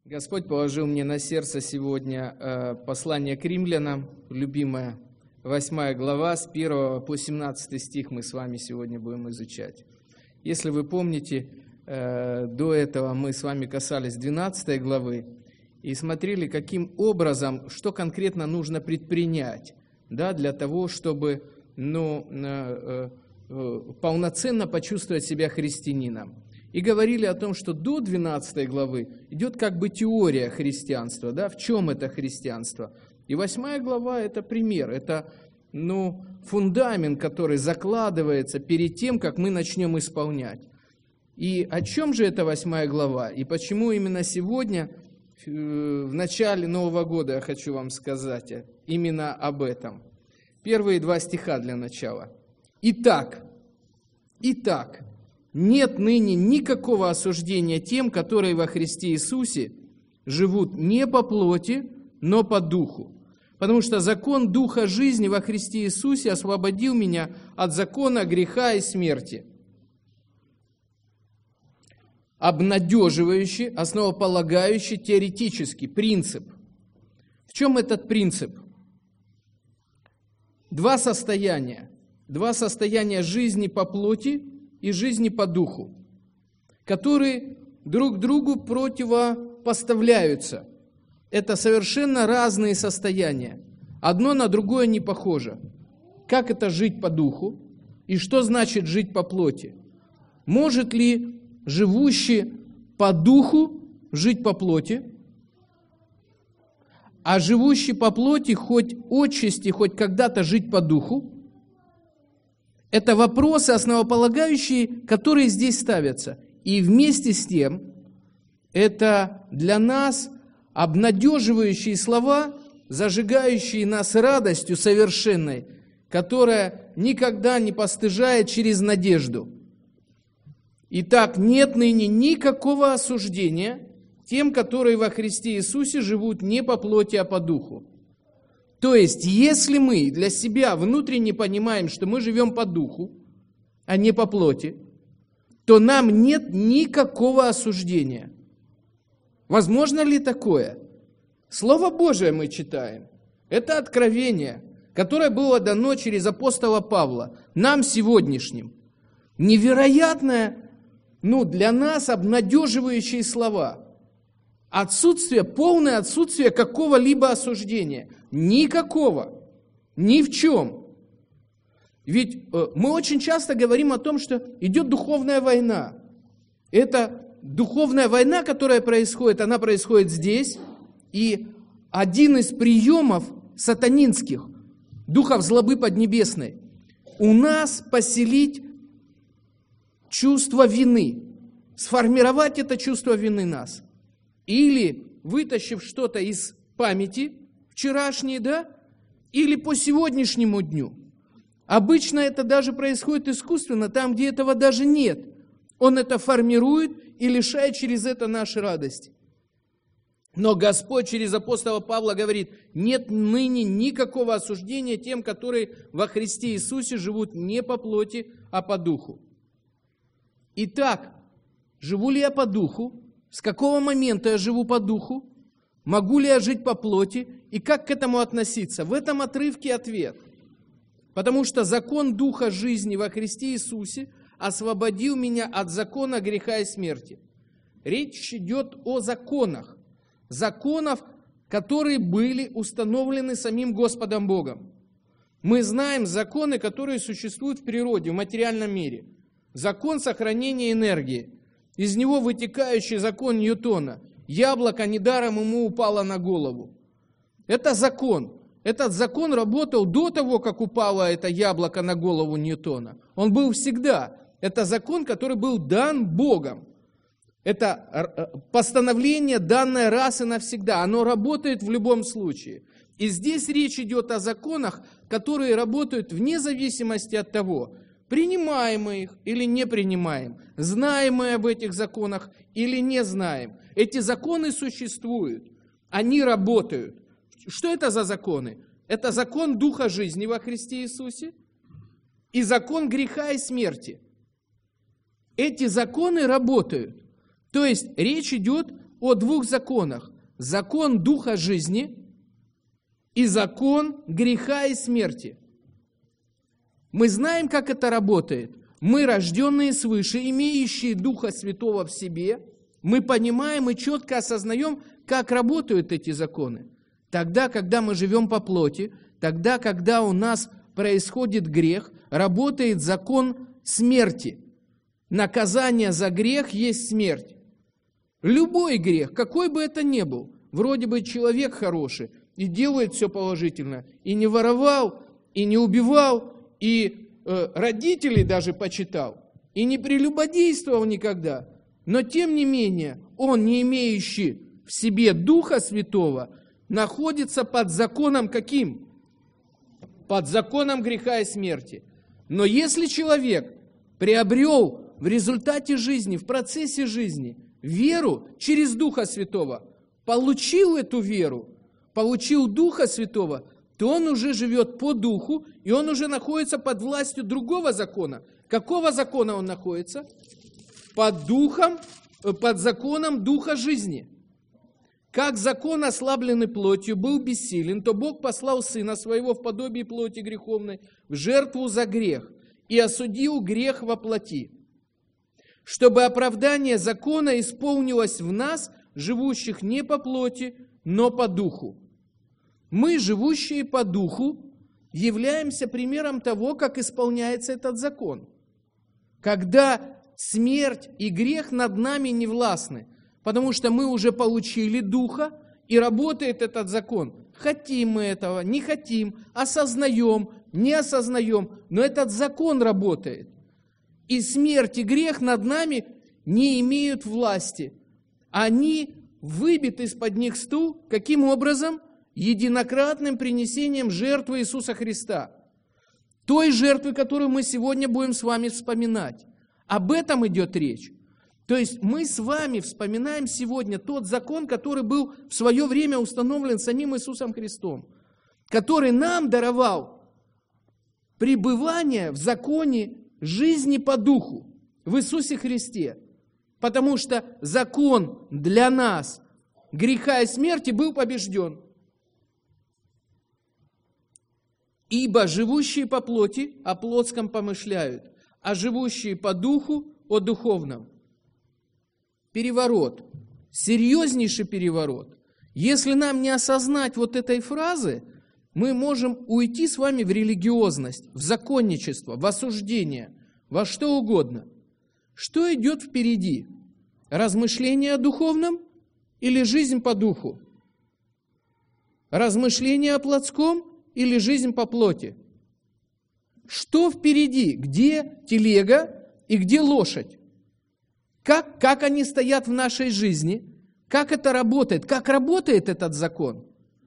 Господь положил мне на сердце сегодня послание к римлянам, любимое, 8 глава, с 1 по 17 стих мы с вами сегодня будем изучать. Если вы помните, до этого мы с вами касались 12 главы и смотрели, каким образом, что конкретно нужно предпринять, да, для того, чтобы полноценно почувствовать себя христианином. И говорили о том, что до 12 главы идет как бы теория христианства, да, в чем это христианство. И 8 глава – это пример, это фундамент, который закладывается перед тем, как мы начнем исполнять. И о чем же эта 8 глава? И почему именно сегодня, в начале Нового года, я хочу вам сказать именно об этом. Первые 2 стиха для начала. Итак, нет ныне никакого осуждения тем, которые во Христе Иисусе живут не по плоти, но по духу. Потому что закон Духа жизни во Христе Иисусе освободил меня от закона греха и смерти. Обнадеживающий, основополагающий теоретический принцип. В чем этот принцип? 2 состояния. 2 состояния жизни по плоти и жизни по духу, которые друг другу противопоставляются. Это совершенно разные состояния. Одно на другое не похоже. Как это жить по духу? И что значит жить по плоти? Может ли живущий по духу жить по плоти? А живущий по плоти хоть отчасти, хоть когда-то жить по духу? Это вопросы основополагающие, которые здесь ставятся. И вместе с тем, это для нас обнадеживающие слова, зажигающие нас радостью совершенной, которая никогда не постыжает через надежду. Итак, нет ныне никакого осуждения тем, которые во Христе Иисусе живут не по плоти, а по духу. То есть, если мы для себя внутренне понимаем, что мы живем по духу, а не по плоти, то нам нет никакого осуждения. Возможно ли такое? Слово Божие мы читаем. Это откровение, которое было дано через апостола Павла, нам сегодняшним. Невероятное, для нас обнадеживающие слова. Полное отсутствие какого-либо осуждения. Никакого. Ни в чем. Ведь мы очень часто говорим о том, что идет духовная война. Это духовная война, которая происходит, она происходит здесь. И один из приемов сатанинских, духов злобы поднебесной, у нас поселить чувство вины. Сформировать это чувство вины нас. Или вытащив что-то из памяти, вчерашней, или по сегодняшнему дню. Обычно это даже происходит искусственно, там, где этого даже нет. Он это формирует и лишает через это нашей радости. Но Господь через апостола Павла говорит, нет ныне никакого осуждения тем, которые во Христе Иисусе живут не по плоти, а по духу. Итак, живу ли я по духу? С какого момента я живу по духу? Могу ли я жить по плоти? И как к этому относиться? В этом отрывке ответ. Потому что закон Духа жизни во Христе Иисусе освободил меня от закона греха и смерти. Речь идет о законах. Законов, которые были установлены самим Господом Богом. Мы знаем законы, которые существуют в природе, в материальном мире. Закон сохранения энергии. Из него вытекающий закон Ньютона. Яблоко недаром ему упало на голову. Это закон. Этот закон работал до того, как упало это яблоко на голову Ньютона. Он был всегда. Это закон, который был дан Богом. Это постановление, данное раз и навсегда. Оно работает в любом случае. И здесь речь идет о законах, которые работают вне зависимости от того, принимаем мы их или не принимаем, знаем мы об этих законах или не знаем. Эти законы существуют, они работают. Что это за законы? Это закон Духа жизни во Христе Иисусе и закон греха и смерти. Эти законы работают. То есть речь идет о двух законах. Закон духа жизни и закон греха и смерти. Мы знаем, как это работает. Мы, рожденные свыше, имеющие Духа Святого в себе, мы понимаем и четко осознаем, как работают эти законы. Тогда, когда мы живем по плоти, тогда, когда у нас происходит грех, работает закон смерти. Наказание за грех есть смерть. Любой грех, какой бы это ни был, вроде бы человек хороший и делает все положительно, и не воровал, и не убивал, и родителей даже почитал, и не прелюбодействовал никогда, но тем не менее он, не имеющий в себе Духа Святого, находится под законом каким? Под законом греха и смерти. Но если человек приобрел в результате жизни, в процессе жизни веру через Духа Святого, получил эту веру, получил Духа Святого, то он уже живет по Духу, и он уже находится под властью другого закона. Какого закона он находится? Под законом Духа жизни. Как закон, ослабленный плотью, был бессилен, то Бог послал Сына Своего в подобии плоти греховной в жертву за грех и осудил грех во плоти, чтобы оправдание закона исполнилось в нас, живущих не по плоти, но по Духу. Мы, живущие по Духу, являемся примером того, как исполняется этот закон. Когда смерть и грех над нами не властны, потому что мы уже получили Духа, и работает этот закон. Хотим мы этого, не хотим, осознаем, не осознаем, но этот закон работает. И смерть и грех над нами не имеют власти. Они выбиты из-под них стул. Каким образом? Единократным принесением жертвы Иисуса Христа. Той жертвы, которую мы сегодня будем с вами вспоминать. Об этом идет речь. То есть мы с вами вспоминаем сегодня тот закон, который был в свое время установлен самим Иисусом Христом, который нам даровал пребывание в законе жизни по Духу в Иисусе Христе. Потому что закон для нас греха и смерти был побежден. Ибо живущие по плоти о плотском помышляют, а живущие по духу о духовном. Переворот, серьезнейший переворот. Если нам не осознать вот этой фразы, мы можем уйти с вами в религиозность, в законничество, в осуждение, во что угодно. Что идет впереди? Размышление о духовном или жизнь по духу? Размышление о плотском или жизнь по плоти? Что впереди? Где телега и где лошадь? Как они стоят в нашей жизни? Как это работает? Как работает этот закон?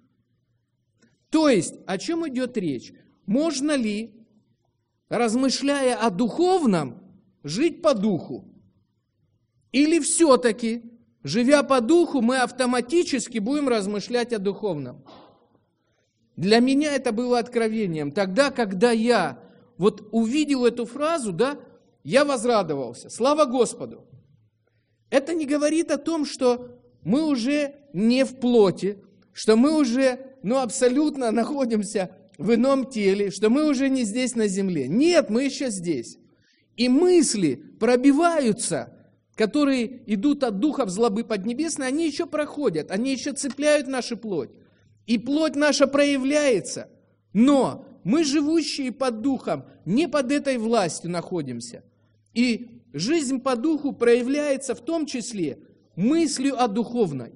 То есть, о чем идет речь? Можно ли, размышляя о духовном, жить по духу? Или все-таки, живя по духу, мы автоматически будем размышлять о духовном? Для меня это было откровением. Тогда, когда я вот увидел эту фразу, да, я возрадовался. Слава Господу! Это не говорит о том, что мы уже не в плоти, что мы уже, абсолютно находимся в ином теле, что мы уже не здесь на земле. Нет, мы еще здесь. И мысли пробиваются, которые идут от духов злобы поднебесной, они еще проходят, они еще цепляют нашу плоть. И плоть наша проявляется. Но мы, живущие под духом, не под этой властью находимся. И жизнь по духу проявляется в том числе мыслью о духовной.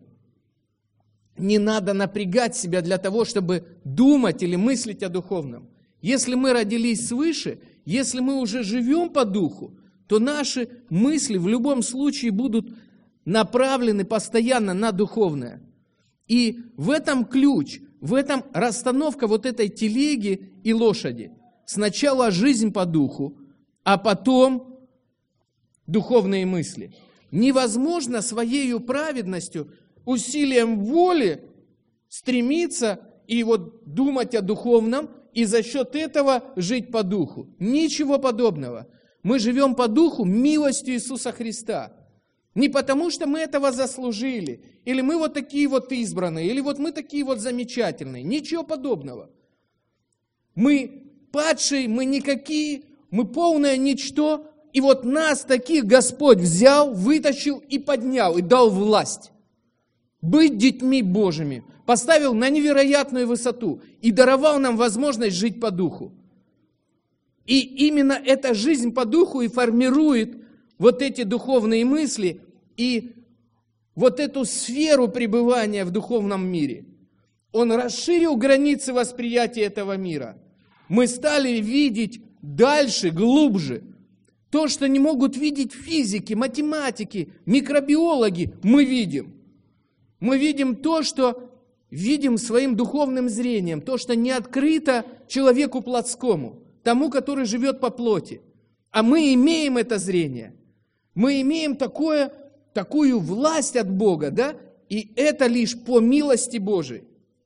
Не надо напрягать себя для того, чтобы думать или мыслить о духовном. Если мы родились свыше, если мы уже живем по духу, то наши мысли в любом случае будут направлены постоянно на духовное. И в этом ключ, в этом расстановка вот этой телеги и лошади. Сначала жизнь по духу, а потом духовные мысли. Невозможно своей праведностью, усилием воли стремиться и думать о духовном, и за счет этого жить по духу. Ничего подобного. Мы живем по духу милостью Иисуса Христа. Не потому, что мы этого заслужили, или мы вот такие вот избранные, или вот мы такие вот замечательные. Ничего подобного. Мы падшие, мы никакие, мы полное ничто. И вот нас таких Господь взял, вытащил и поднял, и дал власть. Быть детьми Божьими. Поставил на невероятную высоту и даровал нам возможность жить по духу. И именно эта жизнь по духу и формирует вот эти духовные мысли и вот эту сферу пребывания в духовном мире. Он расширил границы восприятия этого мира. Мы стали видеть дальше, глубже. То, что не могут видеть физики, математики, микробиологи, мы видим. Мы видим то, что видим своим духовным зрением, то, что не открыто человеку плотскому, тому, который живет по плоти. А мы имеем это зрение. Мы имеем такую власть от Бога, да? И это лишь по милости Божией.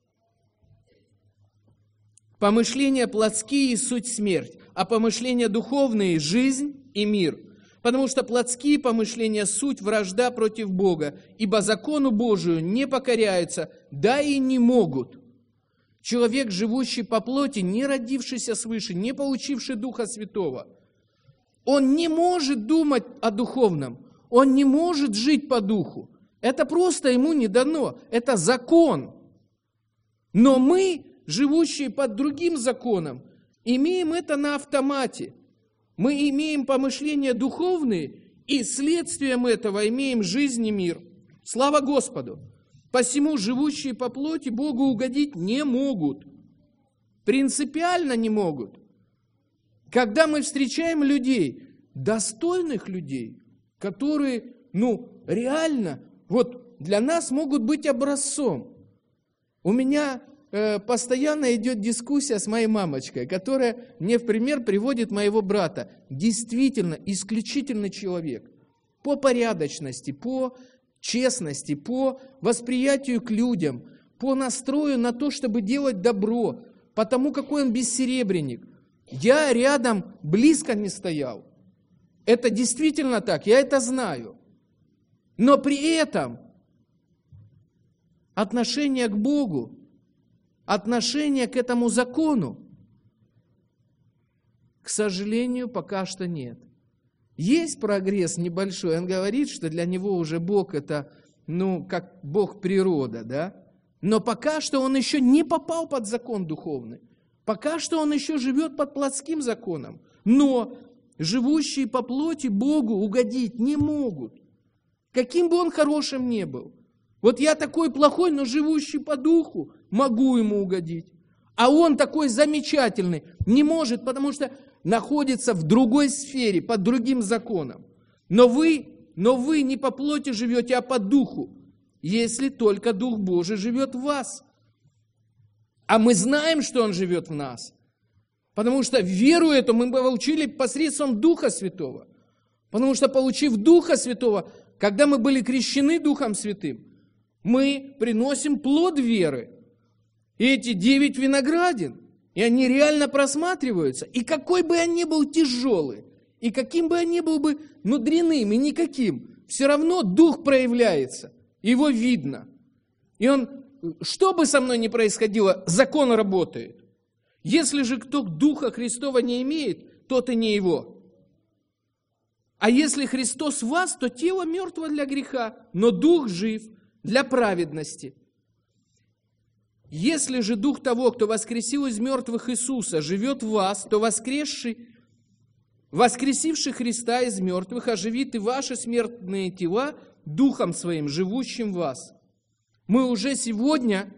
Помышления плотские – суть смерть, а помышления духовные – жизнь и мир. Потому что плотские помышления – суть вражда против Бога, ибо закону Божию не покоряются, да и не могут. Человек, живущий по плоти, не родившийся свыше, не получивший Духа Святого, он не может думать о духовном, он не может жить по духу. Это просто ему не дано, это закон. Но мы, живущие под другим законом, имеем это на автомате. Мы имеем помышления духовные, и следствием этого имеем жизнь и мир. Слава Господу! Посему живущие по плоти Богу угодить не могут. Принципиально не могут. Когда мы встречаем людей, достойных людей, которые, реально, вот для нас могут быть образцом. У меня постоянно идет дискуссия с моей мамочкой, которая мне в пример приводит моего брата. Действительно, исключительный человек. По порядочности, по честности, по восприятию к людям, по настрою на то, чтобы делать добро, по тому, какой он бессеребренник. Я рядом близко не стоял. Это действительно так, я это знаю. Но при этом отношение к Богу, отношение к этому закону, к сожалению, пока что нет. Есть прогресс небольшой, он говорит, что для него уже Бог это, как Бог природа, да? Но пока что он еще не попал под закон духовный. Пока что он еще живет под плотским законом. Но живущие по плоти Богу угодить не могут. Каким бы он хорошим ни был. Вот я такой плохой, но живущий по духу, могу ему угодить. А он такой замечательный, не может, потому что находится в другой сфере, под другим законом. Но вы не по плоти живете, а по духу, если только Дух Божий живет в вас. А мы знаем, что Он живет в нас, потому что веру эту мы получили посредством Духа Святого. Потому что, получив Духа Святого, когда мы были крещены Духом Святым, мы приносим плод веры. И эти 9 виноградин, и они реально просматриваются. И какой бы он ни был тяжелый, и каким бы он ни был бы дрянным и никаким, все равно Дух проявляется, его видно. И он, что бы со мной ни происходило, закон работает. Если же кто Духа Христова не имеет, тот и не его. А если Христос в вас, то тело мертво для греха, но Дух жив для праведности. Если же Дух того, кто воскресил из мертвых Иисуса, живет в вас, то воскресивший Христа из мертвых оживит и ваши смертные тела Духом Своим, живущим в вас. Мы уже сегодня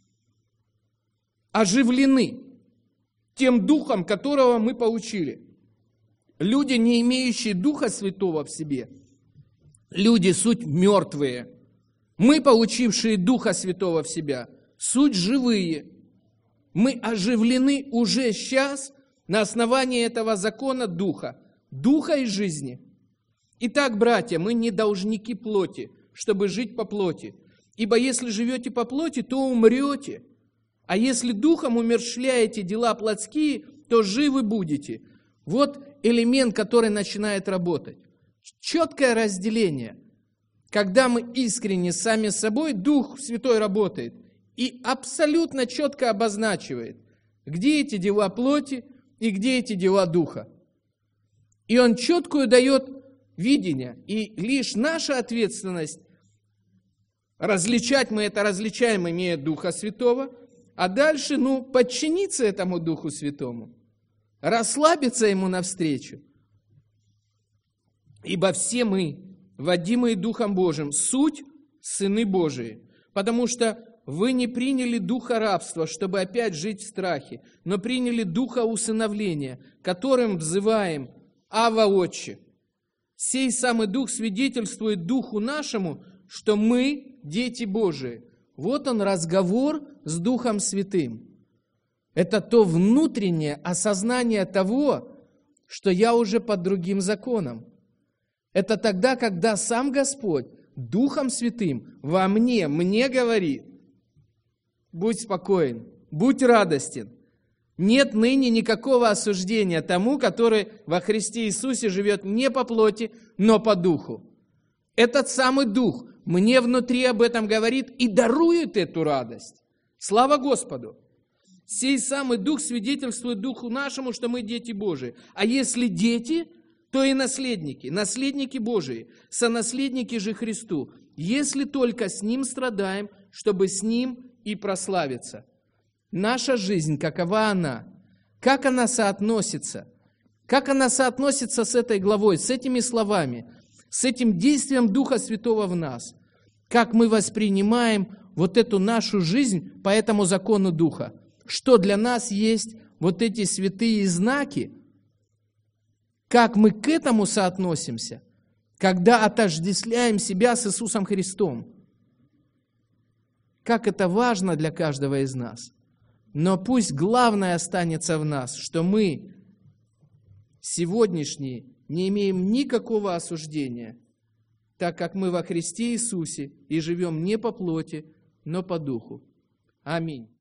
оживлены тем Духом, которого мы получили. Люди, не имеющие Духа Святого в себе, люди суть мертвые. Мы, получившие Духа Святого в себя, суть живые. Мы оживлены уже сейчас на основании этого закона Духа и жизни. Итак, братья, мы не должники плоти, чтобы жить по плоти. Ибо если живете по плоти, то умрете. А если Духом умерщвляете дела плотские, то живы будете. Вот элемент, который начинает работать. Четкое разделение. когда мы искренне сами с собой, Дух Святой работает и абсолютно четко обозначивает, где эти дела плоти и где эти дела Духа. И Он четкую дает видение. И лишь наша ответственность различать, мы это различаем, имея Духа Святого, а дальше, подчиниться этому Духу Святому, расслабиться Ему навстречу. Ибо все мы, водимые Духом Божиим, суть сыны Божии, потому что вы не приняли духа рабства, чтобы опять жить в страхе, но приняли духа усыновления, которым взываем Ава Отче. Сей самый Дух свидетельствует Духу нашему, что мы дети Божии. Вот он разговор с Духом Святым. Это то внутреннее осознание того, что я уже под другим законом. Это тогда, когда сам Господь Духом Святым во мне говорит: будь спокоен, будь радостен. Нет ныне никакого осуждения тому, который во Христе Иисусе живет не по плоти, но по Духу. Этот самый Дух мне внутри об этом говорит и дарует эту радость. Слава Господу! Сей самый Дух свидетельствует Духу нашему, что мы дети Божии. А если дети, то и наследники, наследники Божии, сонаследники же Христу, если только с Ним страдаем, чтобы с Ним и прославиться. Наша жизнь, какова она? Как она соотносится? Как она соотносится с этой главой, с этими словами, с этим действием Духа Святого в нас? Как мы воспринимаем вот эту нашу жизнь по этому закону Духа? Что для нас есть вот эти святые знаки? Как мы к этому соотносимся, когда отождествляем себя с Иисусом Христом? Как это важно для каждого из нас. Но пусть главное останется в нас, что мы сегодняшние не имеем никакого осуждения, так как мы во Христе Иисусе и живем не по плоти, но по Духу. Аминь.